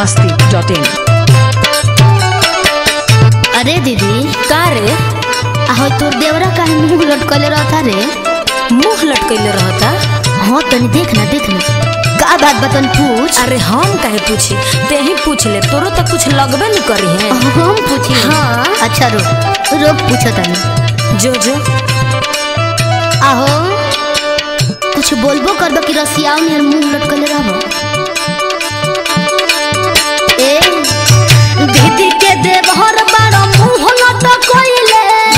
masti.in। अरे दीदी का रे आहो तोर देवरा काहे मुंह लटकले रहता रे? मुंह लटकैले रहता? हाँ तनी देखना का बात बतन पूछ। अरे हम काहे पूछी, ते ही पूछ ले, तोरो तक कुछ लगबे नहीं करी है। हम पूछी? हाँ। अच्छा रोक पूछो तनी। जो जो आहो कुछ बोलबो करबो कि रसियाओ ने मुंह लटकले रहबो? ए दीदी के देवहर बारो मुंह लटकइले।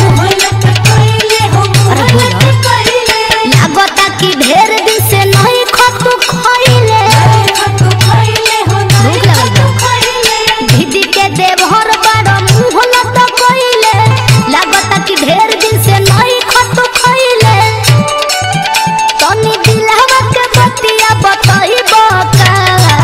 अरे बोला लागता कि ढेर दिन से नहीं खतु खइले। भूख लगल बा। दीदी के देवहर बारो मुंह लटकइले। लागता कि ढेर दिन से नहीं खतु खइले। तनी दिलवा के बतिया बताइबो का?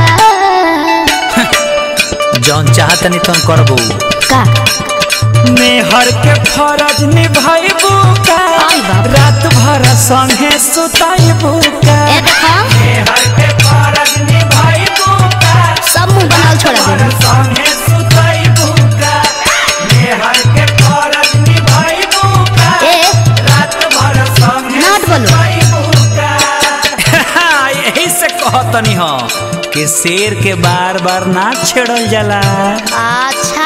जौन चाहतनी तुम करबो का मेहर के फरज निभाइबू का, रात भर संगे सुताइबू का। ए देखा मेहर के फरज निभाइबू का, सब मुंह बनाल छोड़ा दे। संगे सुताइबू का। मेहर के फरज निभाइबू का, रात भर संगे नाट बोलो। सुताइबू का। यही से कहतनी हो कि शेर के बार बार ना छेड़ल जाला। अच्छा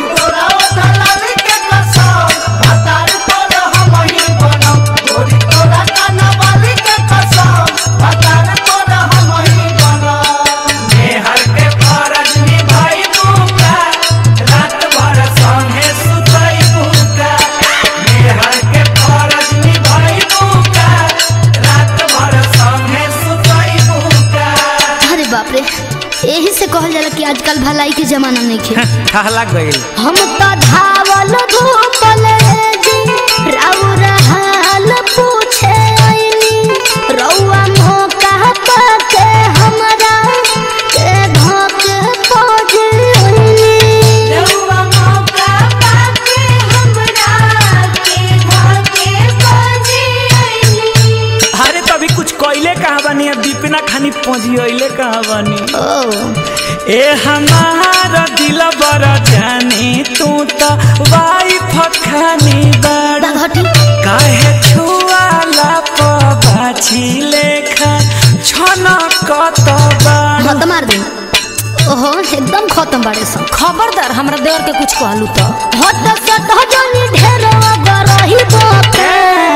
बाप रे, यही से कहल जाला कि आजकल भलाई के जमाना नहीं खे। ठहला गइल हम तो धावल धूपल जी राउर हाल पूछे आईनी। रउआ मौका पाके हमरा के धोके खोज आईनी। रउआ मौका पाके हमरा के धोके खोज आईनी। अरे तभी कुछ कोयले कहाँ बनी, अब दीपिना खानी पहुंची कहाँ बनी। ए हमारा दिल बड़ा जानी, तू तो वाइफ खानी बड़ा। काहे छुआला पाछी लेखा छना कत बड़ा। खत्म मार दे। ओहो एकदम खत्म बाड़े सब। खबरदार हमरा देवर के कुछ कहलू तो हट सट जनी ढेरवा गरही बोके।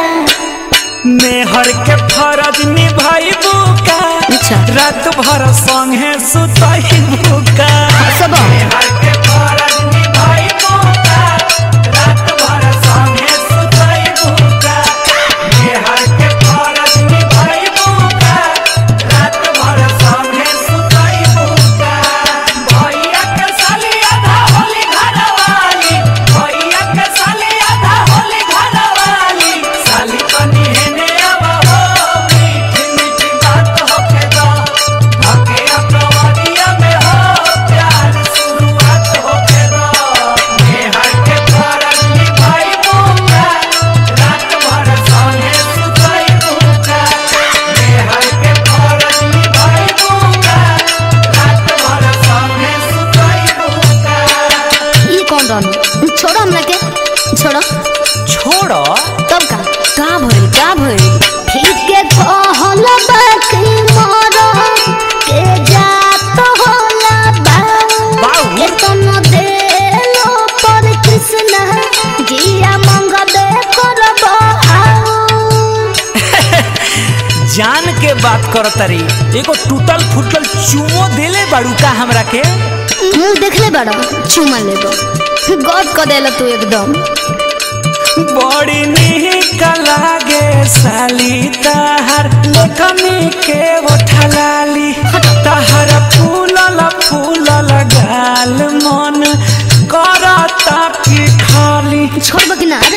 मेहर के फरज निभाइबू का, रात भर संगे सुताइबू का। सब मेहर के फरज निभाइबू का, रात भर संगे सुताइबू का। मेहर के फरज निभाइबू का, रात भर संगे सुताइबू का। भैया के साली आधा होली घरवाली, भैया के साली आधा होली घरवाली। साली बनी हेने आवा हो, मीठी मीठी बात होके दो। धके अपनवरिया में हो, प्यार शुरुआत होके दो। मेहर के फरज निभाइबू का, रात भर संगे सुताइबू का। मेहर के फरज निभाइबू का, रात भर संगे सुताइबू का। ई कौन रहनु? छोड़ो हमरा के, छोड़ो। छोड़ो तब का का भइल ठीक के कहल बाकी मारो के जात होला बाऊ। के तन देलो पर कृष्ण जिया मंगबे करबो आओ। जान के बात कर तरी, एगो टूटल फूटल चुमो देले बाड़ू का हमरा के? मुंह देखले बड़ा चुमा लेबो गद क देला तू एकदम। बड़ी निक लागे साली ताहर कमी के उठलाली। ताहर फूलल फूलल गाल मन करता कि खाली। छोड़बो कि ना रे?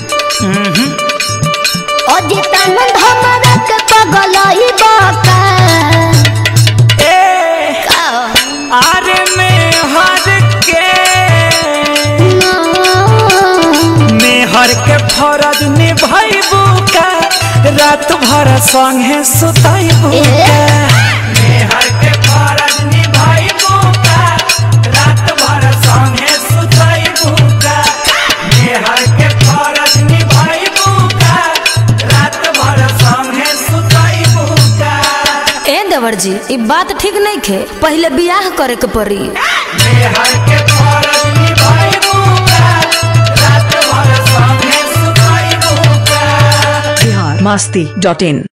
अजितानंद हमरा के पगलई बाका। ए का अरे मेहर के मेहर के फरज निभाइबू का, रात भर संगे सुताइबू का। मेहर के फरज निभाइबू का, देवर जी ई बात ठीक नहीं खे, पहले बियाह करे के पड़ी। मेहर के फरज निभाइबू का, रात भर संगे सुताइबू का। biharmasti.in